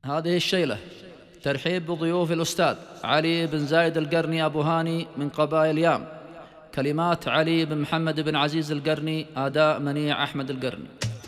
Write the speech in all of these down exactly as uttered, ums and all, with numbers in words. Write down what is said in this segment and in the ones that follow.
هذه الشيلة ترحيب بضيوف الأستاذ علي بن زايد القرني أبو هاني من قبائل يام. كلمات علي بن محمد بن عزيز القرني، أداء منيع أحمد القرني.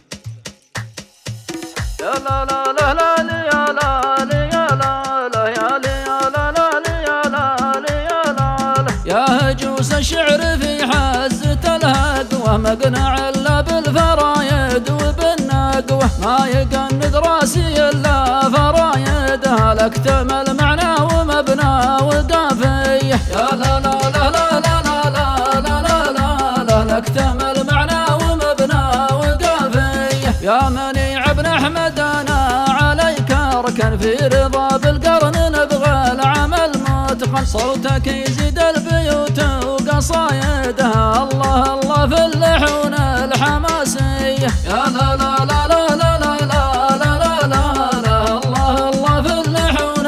يا لا لا لا لا يا لا يا لا لا يا لا لا يا لا يا لا يا هجوس الشعر في حزة الهقوة، مقنع إلا بالفرايد وبالنقوة، ما يقند راسي إلا فرايدها، لك تمل معنى ومبنى وقافية. يا لا لا لا لا لا لا لا لا لا لا لك تمل معنى ومبنى وقافية. يا منيع ابن أحمد أنا عليك أركن، في رضا بالقرن نبغى العمل متقن، صوتك يزيد البيوت وقصايدها، الله الله في اللحون الحماسية. يا لا لا لا لا لا لا لا لا لا لا الله الله في اللحون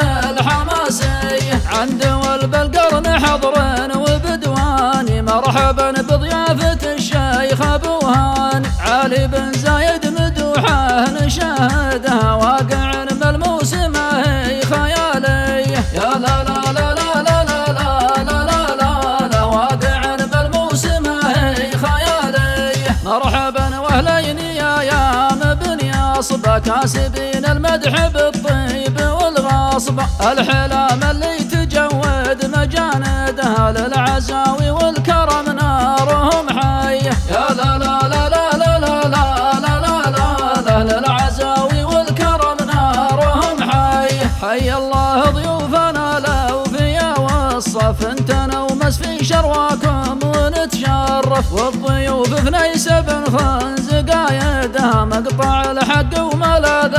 الحماسية. عند ولب القرن حضر وبدواني، مرحبا بضيافة الشيخ أبو هاني، علي بن زايد مدوحه نشاهدها، واقع ملموس ما هي خيالية. يا لا لا لا لا لا لا لا لا لا لا واقع ملموس ما هي خيالية. مرحبا واهلين يا يام بن ياصبة، كاسبين المدح بالطيب والغصب، الحلام اللي تجود مجاندها، للعزاوي والكرم نارهم حية. يا لا لا لا لا لا لا لا لا لا لا للعزاوي والكرم نارهم حية. حي الله ضيوفنا لو فيا والصف، انتنا ومس في شرواكم ونتشرف، والضيوف في نيس بن خنز قايدها، مقطع الحق وملاذ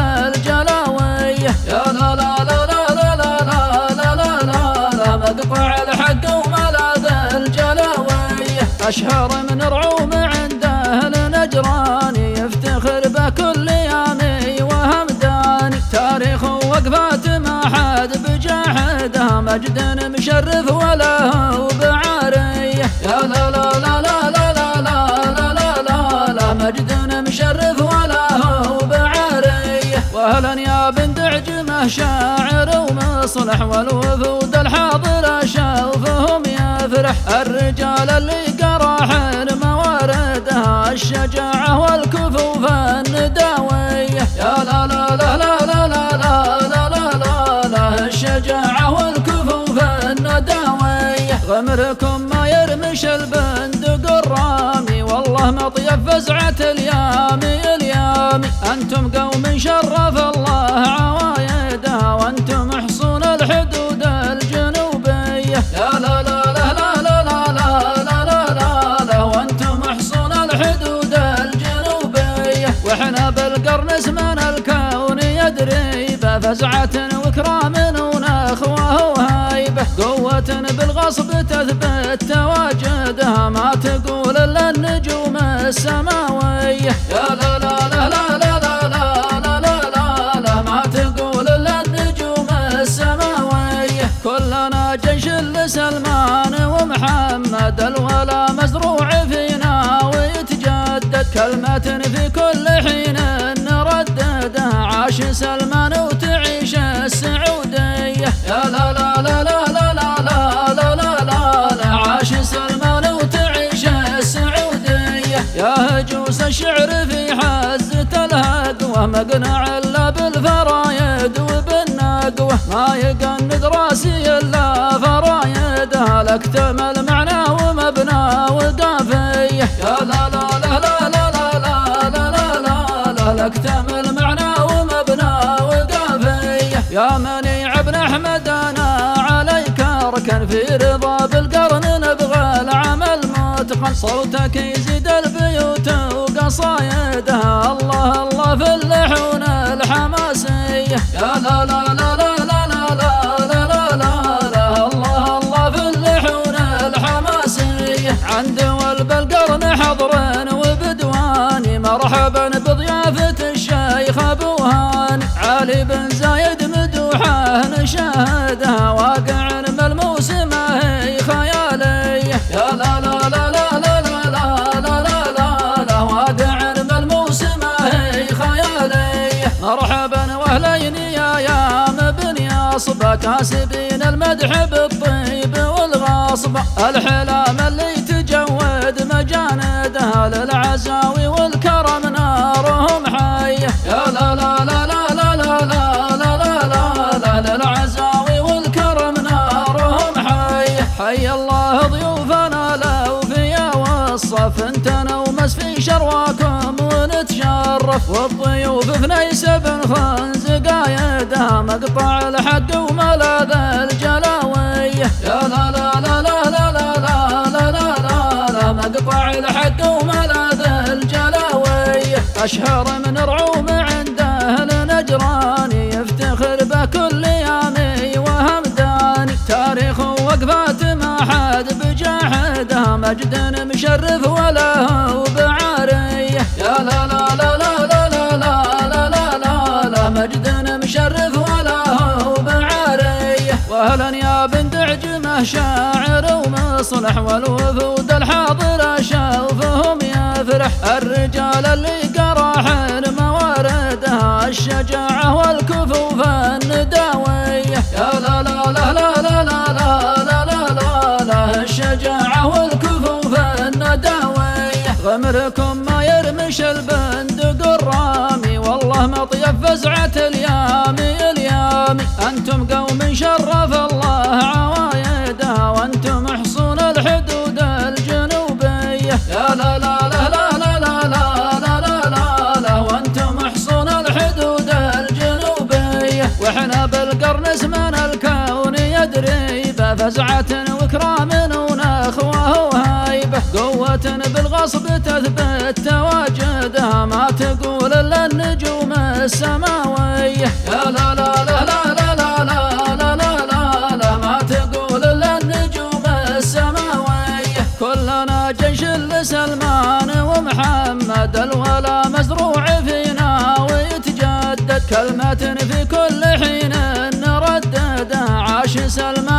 الجلاوية. يا لا لا لا لا لا لا لا لا لا لا مقطع الحق وملاذ الجلاوية. أشهر من رعوم عند أهل نجراني، يفتخر بكل يامي وهمداني، تاريخ وقفات ما حد بجاحدها، مجد مشرف وله بعارية. يا لا لا لا لا لا لا لا لا لا لا مجد مشرف وله بعارية. واهلا يا بن دعجمه شاعر ومصلح، والوفود الحاضر شوفهم يفرح، الرجال اللي قراحن مواردها، الشجاعة والكفوف النداوية. يا لا لا لا لا لا لا لا لا لا لا الشجاعة والكفوف النداوية. غمركم ما يرمش البندق الرامي، والله مطيب فزعة اليامي اليامي، أنتم قوم شرف الله عوايدها، وأنتم حصون الحدود الجنوبية. يا لا لا لا لا لا لا لا لا لا لا وأنتم حصون الحدود الجنوبية. وإحنا بالقرن اسمنا الكون يدري بفزعة وكرام ونخوة وهيبة، قوة بالغصب تثبت تواجدها، ما تقول إلا النجوم السماوية. يا لا لا لا لا لا لا لا لا لا لا ما تقول إلا النجوم السماوية. كلنا جيش لسلمان ومحمد، الولا مزروع فينا ويتجدد، كلمة في كل حين نرددها، عاش سلمان وتعيش السعودية. يا لا لا لا لا لا لا لا لا لا لا عاش سلمان وتعيش السعودية. يا هجوس الشعر في حزة الهقوة، مقنع إلا بالفرايد وبالنقوة، ما يقند راسي إلا فرايدها، لك تمل معنى ومبنى وقافية. يا لا لا لا لا لا لا لا لا لا لا لك تمل معنى ومبنى وقافية. يا منيع ابن أحمد أنا عليك أركن، في رضا بالقرن نبغى العمل متقن، صوتك يزيد البيوت وقصايدها، الله الله في اللحون الحماسية. يا لا لا لا لا لا لا لا لا لا لا الله الله في اللحون الحماسية. عند ولب القرن حضر وبدواني، مرحبا بضيافة الشيخ أبو هاني، علي بن زايد مدوحه نشاهدها، واقع ملموس ما هي خيالية. يا لا لا لا لا لا لا لا لا لا لا واقع ملموس ما هي خيالية. مرحبا واهلين يا يا العصبة كاسبين المدح بالطيب والغصبة، الحلام اللي تجود مجاندها للعزاوي والكرم نارهم حية. يا لا لا لا لا لا لا لا لا لا لا للعزاوي والكرم نارهم حية. حي الله ضيوفنا الأوفياء والصف، انت نومس في شرواكم ونتشرف، والضيوف في نيس بن خنز قايدها مقطع الحق وملاذ الجلاوية. يا لا لا لا لا لا لا لا لا لا لا مقطع الحق وملاذ الجلاوية. أشهر من رعوم عند أهل نجراني، يفتخر بكل يامي وهمداني، تاريخ وقفات ما حد بجاحدها، مجد مشرف وله بعارية. يا لا لا لا لا لا لا لا لا لا لا مجد مشرف وله بعارية. واهلا يا بن دعجمه شاعر ومصلح، والوفود الحاضر شوفهم يفرح، الرجال اللي قراحن مواردها الشجاعة والكفوف النداوية. يا لا لا لا لا لا لا لا لا لا لا الشجاعة والكفوف النداوية. غمركم ما يرمش البندق الرامي، والله مطيف فزعة اليامي اليامي، انتم قوم شرف الله عوايدها، وانتم حصون الحدود الجنوبية. يا لا لا لا لا لا لا لا لا لا لا وانتم حصون الحدود الجنوبية. واحنا بالقرن اسمنا الكون يدري بفزعة وكرام ونخوة وهيبة، قوة بالغصب تثبت تواجدها، ما تقول الا النجوم السماوية. يا لا لا لا لا لا لا لا لا لا لا ما تقول الا النجوم السماوية. كلنا جيش لسلمان ومحمد، الولا مزروع فينا ويتجدد، كلمة في كل حين نرددها، عاش سلمان